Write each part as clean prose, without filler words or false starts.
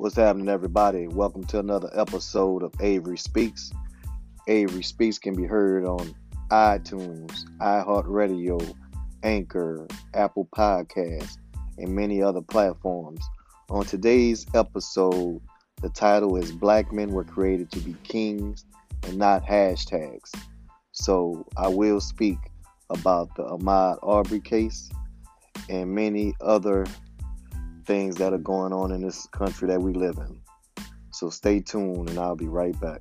What's happening, everybody? Welcome to another episode of Avery Speaks. Avery Speaks can be heard on iTunes, iHeartRadio, Anchor, Apple Podcasts, and many other platforms. On today's episode, the title is Black Men Were Created to Be Kings and Not Hashtags. So I will speak about the Ahmaud Arbery case and many other things that are going on in this country that we live in. So stay tuned and I'll be right back.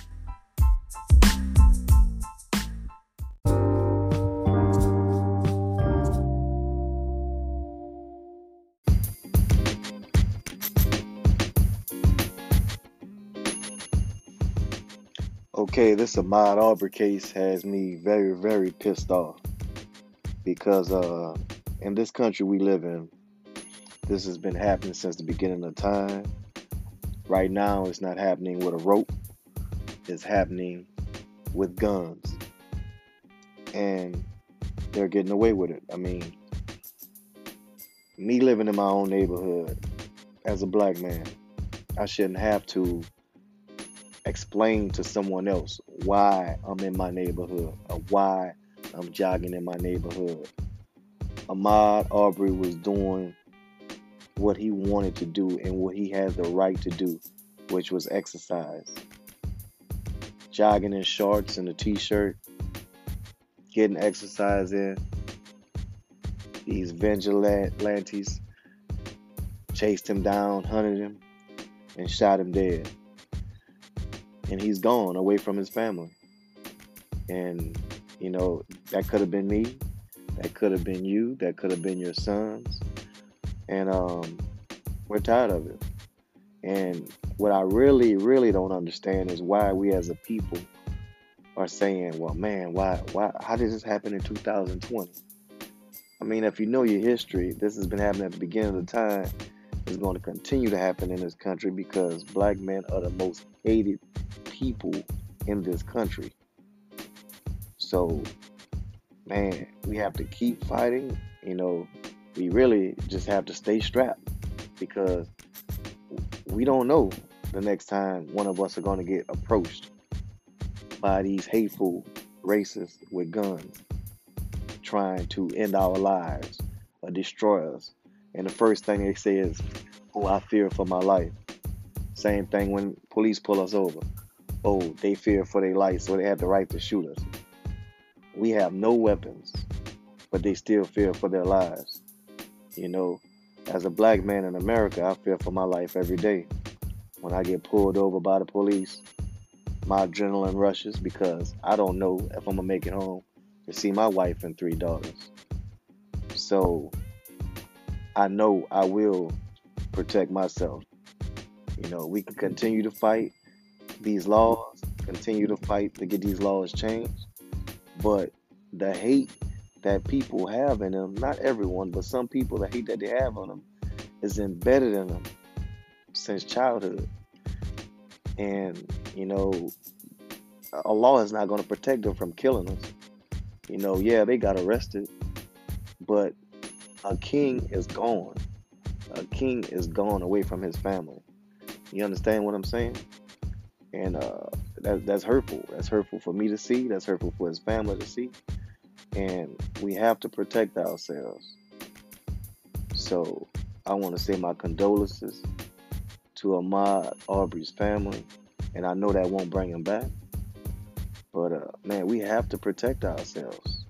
Okay, this Ahmaud Arbery case has me very, very pissed off because in this country we live in, this has been happening since the beginning of time. Right now, it's not happening with a rope. It's happening with guns. And they're getting away with it. I mean, me living in my own neighborhood as a black man, I shouldn't have to explain to someone else why I'm in my neighborhood or why I'm jogging in my neighborhood. Ahmaud Arbery was doing what he wanted to do and what he has the right to do, which was exercise. Jogging in shorts and a t-shirt, getting exercise in. These vigilantes chased him down, hunted him, and shot him dead. And he's gone away from his family. And, that could have been me. That could have been you. That could have been your sons. And we're tired of it. And what I really, really don't understand is why we as a people are saying, well, man, why, how did this happen in 2020? I mean, if you know your history, this has been happening at the beginning of the time. It's going to continue to happen in this country because black men are the most hated people in this country. So, man, we have to keep fighting. We really just have to stay strapped because we don't know the next time one of us are going to get approached by these hateful racists with guns trying to end our lives or destroy us. And the first thing they say is, oh, I fear for my life. Same thing when police pull us over. Oh, they fear for their life, so they have the right to shoot us. We have no weapons, but they still fear for their lives. As a black man in America, I fear for my life every day. When I get pulled over by the police, my adrenaline rushes because I don't know if I'm going to make it home to see my wife and 3 daughters. So I know I will protect myself. We can continue to fight these laws, continue to fight to get these laws changed, but the hate that people have in them, not everyone, but some people, the hate that they have on them is embedded in them since childhood. And, a law is not going to protect them from killing us. Yeah, they got arrested, but a king is gone. A king is gone away from his family. You understand what I'm saying? And that's hurtful. That's hurtful for me to see. That's hurtful for his family to see. And we have to protect ourselves. So I want to say my condolences to Ahmaud Arbery's family. And I know that won't bring him back. But, man, we have to protect ourselves.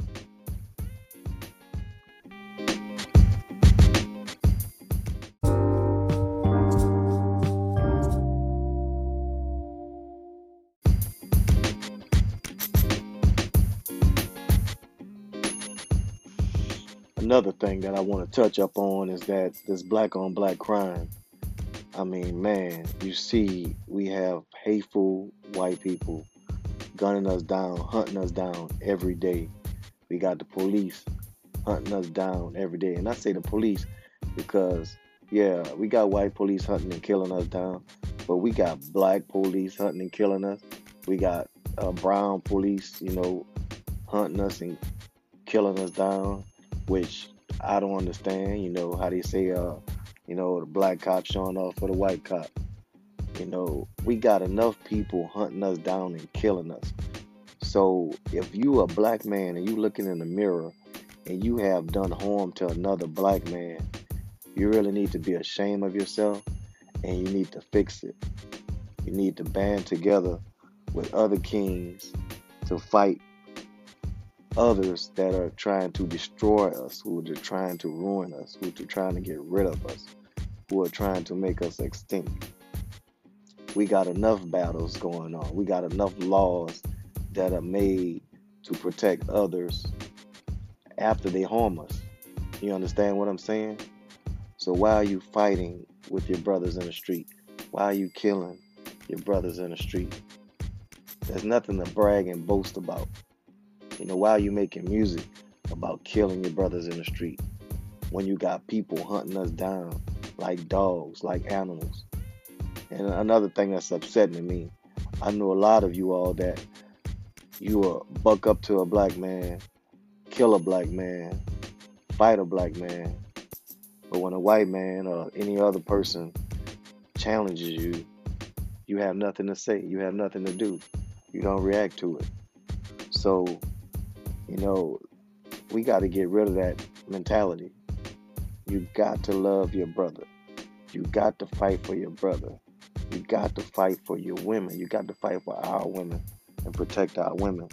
Another thing that I want to touch up on is that this black on black crime. I mean, man, you see, we have hateful white people gunning us down, hunting us down every day. We got the police hunting us down every day. And I say the police because, yeah, we got white police hunting and killing us down, but we got black police hunting and killing us. We got brown police, hunting us and killing us down, which I don't understand. How they say The black cop showing off for the white cop. We got enough people hunting us down and killing us. So if you a black man and you looking in the mirror and you have done harm to another black man, you really need to be ashamed of yourself and you need to fix it. You need to band together with other kings to fight others that are trying to destroy us, who are trying to ruin us, who are trying to get rid of us, who are trying to make us extinct. We got enough battles going on. We got enough laws that are made to protect others after they harm us. You understand what I'm saying? So why are you fighting with your brothers in the street? Why are you killing your brothers in the street? There's nothing to brag and boast about. Why are you making music about killing your brothers in the street when you got people hunting us down like dogs, like animals? And another thing that's upsetting to me, I know a lot of you all that you will buck up to a black man, kill a black man, fight a black man, but when a white man or any other person challenges you, you have nothing to say. You have nothing to do. You don't react to it. So, we got to get rid of that mentality. You got to love your brother. You got to fight for your brother. You got to fight for your women. You got to fight for our women and protect our women.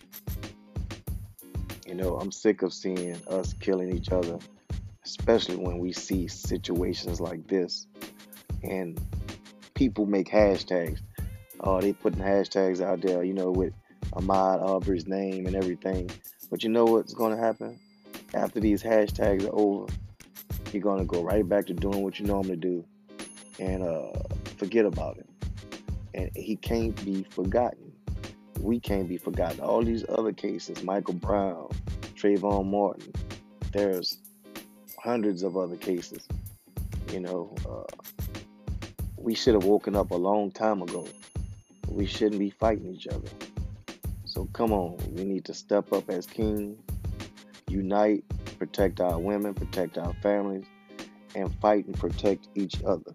I'm sick of seeing us killing each other, especially when we see situations like this. And people make hashtags. Oh, they putting hashtags out there, with Ahmaud Arbery's name and everything. But you know what's going to happen? After these hashtags are over, you're going to go right back to doing what you normally do and forget about it. And he can't be forgotten. We can't be forgotten. All these other cases, Michael Brown, Trayvon Martin, there's hundreds of other cases. We should have woken up a long time ago. We shouldn't be fighting each other. So come on, we need to step up as kings, unite, protect our women, protect our families, and fight and protect each other.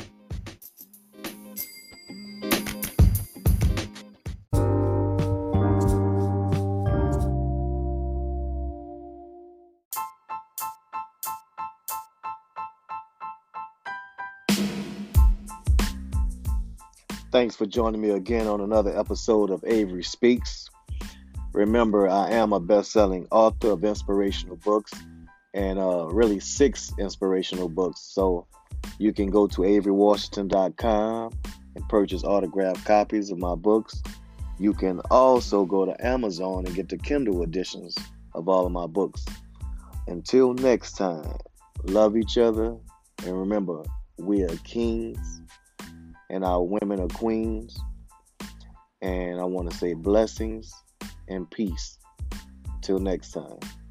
Thanks for joining me again on another episode of Avery Speaks. Remember, I am a best-selling author of inspirational books and really 6 inspirational books. So you can go to averywashington.com and purchase autographed copies of my books. You can also go to Amazon and get the Kindle editions of all of my books. Until next time, love each other and remember, we are kings and our women are queens. And I want to say blessings and peace. Till next time.